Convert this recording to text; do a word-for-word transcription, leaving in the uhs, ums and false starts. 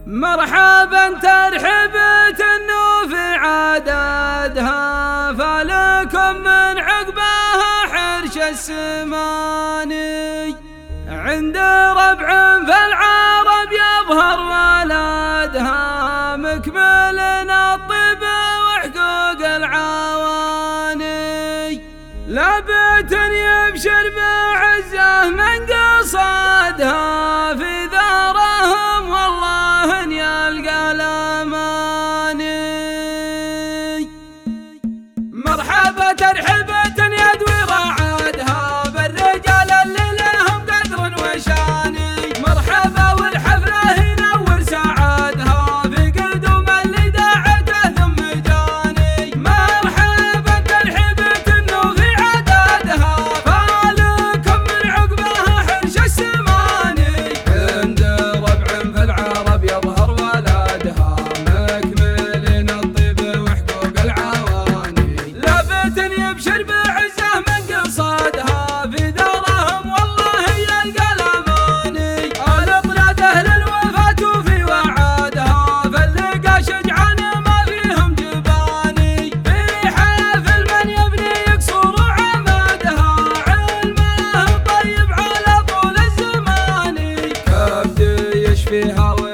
مرحبا ترحبت النوف عددها، فلكم من عقبها حرش السماني. عند ربع في العرب يظهر ولدها، مكمل الطب وحقوق العواني. لابت يبشر بعزه من قصدها، في ذرهم والله ان يلقى الاماني. مرحبا ترحبة يدوي رعدها، بالرجال اللي لهم قدر وشاني. مرحبا والحفله ينور سعادها، في قدوم اللي دعته ثم جاني. مرحبا ترحبة انه في عددها، فالكم من عقبها حرش السماني. عند ربع في العرب يظهر ولدها، مكمل الطيب وحقوق العواني. لابت يبشر بعزه من قصدها، في ذرهم والله يلقى الاماني. الاطراد اهل الوفاه في وعدها، فاللقى شجعان ما فيهم جباني. في حافل من يبني يكسر عمدها، علمه طيب على طول الزمان. كبد يشفيها